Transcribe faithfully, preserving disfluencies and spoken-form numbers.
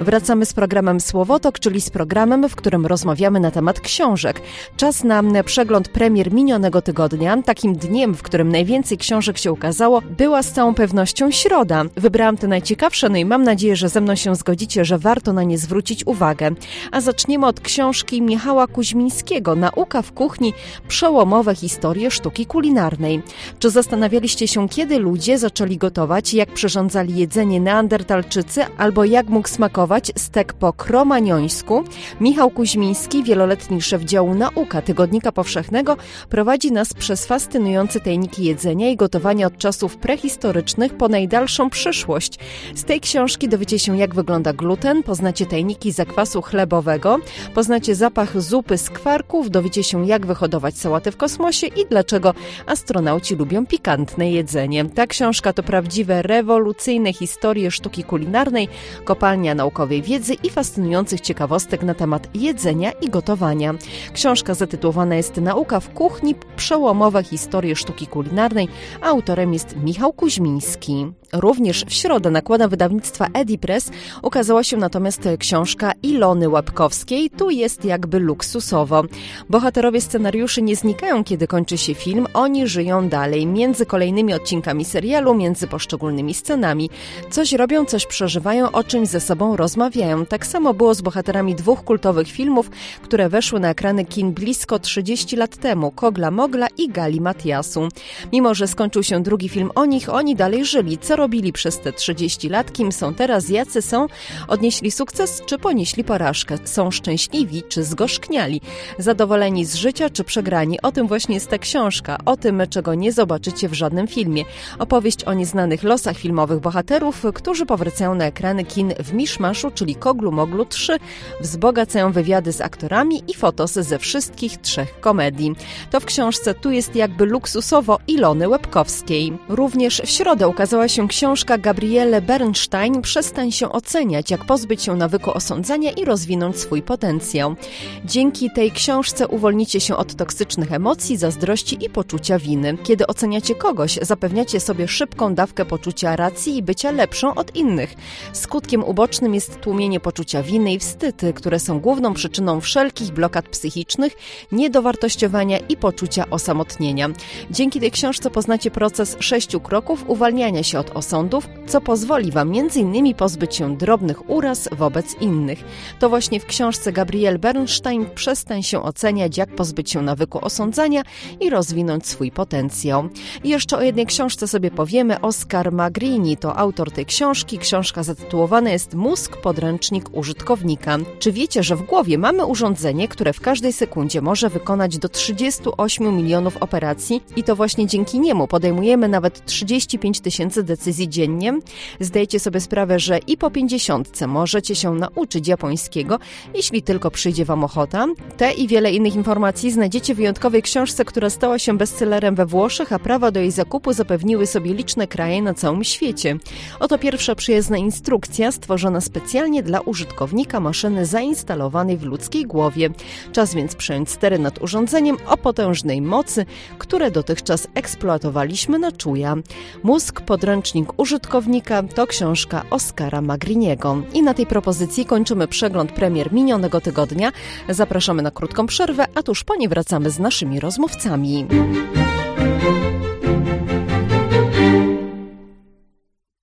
Wracamy z programem Słowotok, czyli z programem, w którym rozmawiamy na temat książek. Czas na przegląd premier minionego tygodnia. Takim dniem, w którym najwięcej książek się ukazało, była z całą pewnością środa. Wybrałam te najciekawsze, no i mam nadzieję, że ze mną się zgodzicie, że warto na nie zwrócić uwagę. A zaczniemy od książki Michała Kuźmińskiego Nauka w kuchni – przełomowe historie sztuki kulinarnej. Czy zastanawialiście się, kiedy ludzie zaczęli gotować, jak przyrządzali jedzenie neandertalczycy, albo jak mógł smakować stek po kromaniońsku? Michał Kuźmiński, wieloletni szef działu Nauka Tygodnika Powszechnego, prowadzi nas przez fascynujące tajniki jedzenia i gotowania od czasów prehistorycznych po najdalszą przyszłość. Z tej książki dowiecie się, jak wygląda gluten, poznacie tajniki zakwasu chlebowego, poznacie zapach zupy z kwarków, dowiecie się, jak wyhodować sałatę w kosmosie i dlaczego astronauci lubią pikantne jedzenie. Ta książka to prawdziwe, rewolucyjne historie sztuki kulinarnej, kopalnia naukowej wiedzy i fascynujących ciekawostek na temat jedzenia i gotowania. Książka zatytułowana jest Nauka w kuchni – przełomowe historie sztuki kulinarnej, a autorem jest Michał Kuźmiński. Również w środę nakładem wydawnictwa Edipress ukazała się natomiast książka Ilony Łapkowskiej. Tu jest jakby luksusowo. Bohaterowie scenariuszy nie znikają, kiedy kończy się film. Oni żyją dalej, między kolejnymi odcinkami serialu, między poszczególnymi scenami. Coś robią, coś przeżywają, o czymś ze sobą rozmawiają. Tak samo było z bohaterami dwóch kultowych filmów, które weszły na ekrany kin blisko trzydzieści lat temu. Kogla Mogla i Gali Matiasu. Mimo że skończył się drugi film o nich, oni dalej żyli. Co robili przez te trzydzieści lat? Kim są teraz? Jacy są? Odnieśli sukces czy ponieśli porażkę? Są szczęśliwi czy zgorzkniali? Zadowoleni z życia czy przegrani? O tym właśnie jest ta książka. O tym, czego nie zobaczycie w żadnym filmie. Opowieść o nieznanych losach filmowych bohaterów, którzy powracają na ekrany kin w miszmaszu, czyli Koglu Moglu trzy. Wzbogacają wywiady z aktorami i fotosy ze wszystkich trzech komedii. To w książce Tu jest jakby luksusowo Ilony Łapkowskiej. Również w środę ukazała się książka Gabriele Bernstein Przestań się oceniać, jak pozbyć się nawyku osądzania i rozwinąć swój potencjał. Dzięki tej książce uwolnicie się od toksycznych emocji, zazdrości i poczucia winy. Kiedy oceniacie kogoś, zapewniacie sobie szybką dawkę poczucia racji i bycia lepszą od innych. Skutkiem ubocznym jest tłumienie poczucia winy i wstydu, które są główną przyczyną wszelkich blokad psychicznych, niedowartościowania i poczucia osamotnienia. Dzięki tej książce poznacie proces sześciu kroków uwalniania się od osądów, co pozwoli Wam między innymi pozbyć się drobnych uraz wobec innych. To właśnie w książce Gabriele Bernstein Przestań się oceniać, jak pozbyć się nawyku osądzania i rozwinąć swój potencjał. I jeszcze o jednej książce sobie powiemy. Oscar Magrini to autor tej książki. Książka zatytułowana jest Mózg, podręcznik użytkownika. Czy wiecie, że w głowie mamy urządzenie, które w każdej sekundzie może wykonać do trzydziestu ośmiu milionów operacji i to właśnie dzięki niemu podejmujemy nawet trzydzieści pięć tysięcy decyzji dziennie? Zdajecie sobie sprawę, że i po pięćdziesiątce możecie się nauczyć japońskiego, jeśli tylko przyjdzie Wam ochota. Te i wiele innych informacji znajdziecie w wyjątkowej książce, która stała się bestsellerem we Włoszech, a prawa do jej zakupu zapewniły sobie liczne kraje na całym świecie. Oto pierwsza przyjazna instrukcja stworzona specjalnie dla użytkownika maszyny zainstalowanej w ludzkiej głowie. Czas więc przejąć stery nad urządzeniem o potężnej mocy, które dotychczas eksploatowaliśmy na czuja. Mózg, podręcznik użytkownika to książka Oscara Magriniego. I na tej propozycji kończymy przegląd premier minionego tygodnia. Zapraszamy na krótką przerwę, a tuż po niej wracamy z naszymi rozmówcami.